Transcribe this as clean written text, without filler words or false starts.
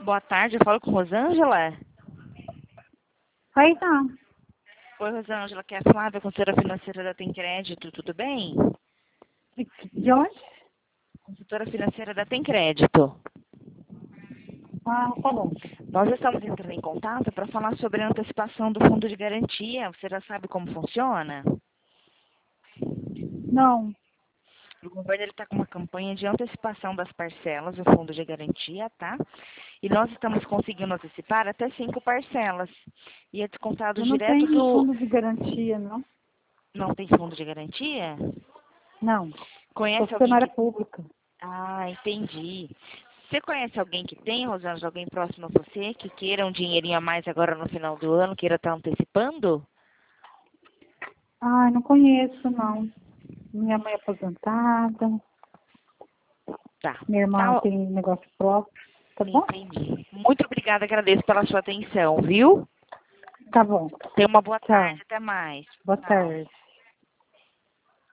boa tarde. Eu falo com Rosângela. Oi, não. Oi, Rosângela, que é a Flávia, consultora financeira da Tem Crédito, tudo bem? De onde? Consultora financeira da Tem Crédito. Ah, tá bom. Nós estamos entrando em contato para falar sobre a antecipação do fundo de garantia. Você já sabe como funciona? Não. O governo está com uma campanha de antecipação das parcelas do fundo de garantia, tá? E nós estamos conseguindo antecipar até 5 parcelas. E é descontado Eu não direto tenho do... fundo de garantia, não. Não tem fundo de garantia? Não. Sou Conhece alguém funcionária que... pública. Ah, entendi. Você conhece alguém que tem, Rosângela, alguém próximo a você, que queira um dinheirinho a mais agora no final do ano, queira estar antecipando? Ah, não conheço, não. Minha mãe é aposentada. Tá. Minha irmã Tá, tem negócio próprio. Tá bom? entendi. Muito obrigada, agradeço pela sua atenção, viu? Tá bom. Tenha uma boa Tchau. tarde, até mais. Boa Tchau. tarde.